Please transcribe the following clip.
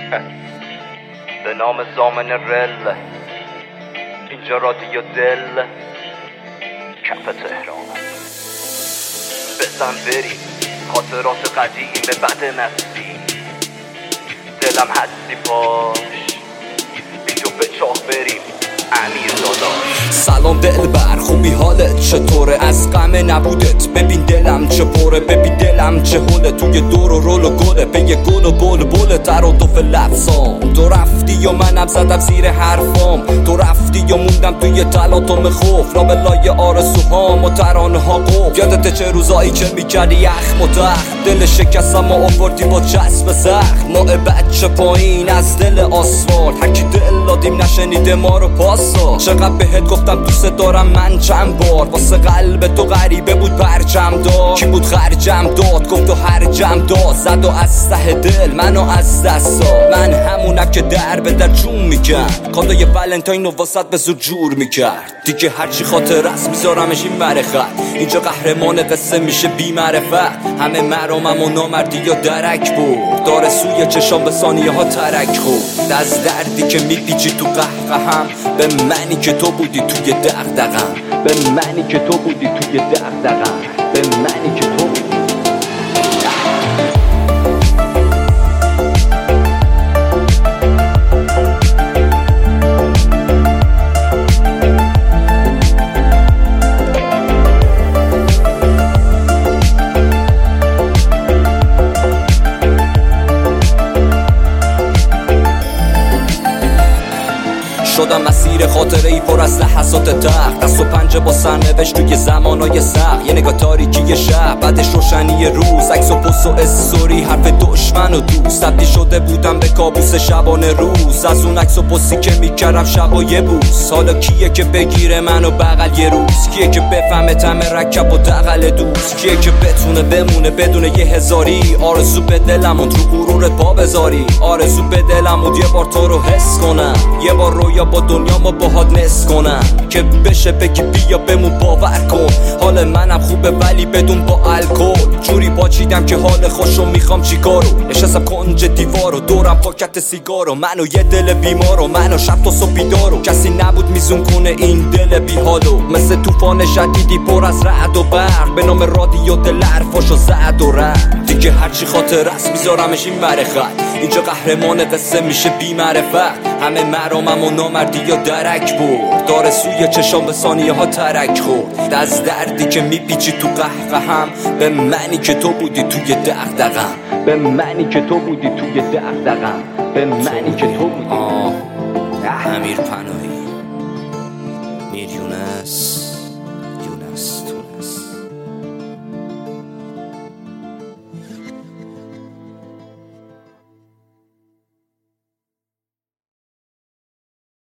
به نام زامن رل، اینجا رادیو دل کف تهران. بزن بریم خاطرات قدیم به بد مستی، دلم هستی پاش بیجو به چاه بریم امیر داداش. سلام دلبر، خوبی حالت چطوره؟ از غم نبودت ببین دلم چه پره، ببین دلم چه هوله، توی دور و رول و گله، به یه گل و بول بول ترادف لفظام. تو رفتی یا منم زدم زیر حرفام، تو رفتی یا موندم توی تلاطم خوف، لابلای آرزوهام و ترانه ها قفل. یادت چه روزایی که میکردی یخم و تخت، دل شکستم و آوردی با جذب زخم. ما بچه پایین از دل آسفالت، هرکی دل دادیم نشنیده ما رو پاسا. چقدر بهت گفتم دوست دارم من چند بار، واسه قلب تو غریبه بود پرچم دار. کی بود خرجم داد گفت و هرجم داد، زد و از ته دل منو از دست داد. من همونم که در به در جون میکرد، کادوی ولنتاین رو واسط به زور جور میکرد. دیگه هرچی خاطر است میذارمش این مرخت، اینجا قهرمان قصه میشه بی معرفت. همه مرامم و نامردی یا درک بود، داره سوی چشام به ثانیه ها ترک خورد. از دردی که میپیچی تو قهقهم، به منی که تو بودی توی دغدغم، به منی که تو بودی توی دغدغم، به منی که تو بودی. شدم مسیر خاطره ای پر از لحظات تخت، دست و پنجه با سرنوشت توی زمانای سخت. یه نگاه تاریکی شب بعدش روشنی روز، عکس و پست و استوری حرف دشمن و دوست. تبدیل شده بودم به کابوس شبانه روز، از اون عکس و پستی که میکردم شبای بوس. حالا کیه که بگیره منو بغل یه روز؟ کیه که بفهمه طعم رکب و دغل دوست؟ کیه که بتونه بمونه بدون یه هزاری؟ آرزو به دلم اون رو غرورت پا بذاری، آرزو به دلم اون یه بار تو رو حس کنم، یه بار رویا با دنیا ما باهات نس کنم، که بشه بگی بیا بمون باور کن. حال منم خوبه ولی بدون با الکل، جوری باچیدم که حال خوشو میخوام چیکارو. نشستم کنج دیوارو دورم پاکت سیگارو، منو یه دل بیمارو، منو شب تا صبح بیدارو. کسی نبود میزون کنه این دل بیحالو، مثل طوفان شدیدی پر از رعد و برق، به نام رادیو دل حرفاشو زد و رفت. دیگه هرچی خاطر است میذارمش این مرخت، اینجا قهرمان قصه میشه بی معرفت. همه مرامم و نامردی یا درک برد، داره سوی چشام به ثانیه ها ترک خورد. از دردی که میپیچی تو قهقهم، به منی که تو بودی توی دغدغم، به منی که تو بودی توی دغدغم، به منی که تو بودی. امیر پناهی، میر یونس تو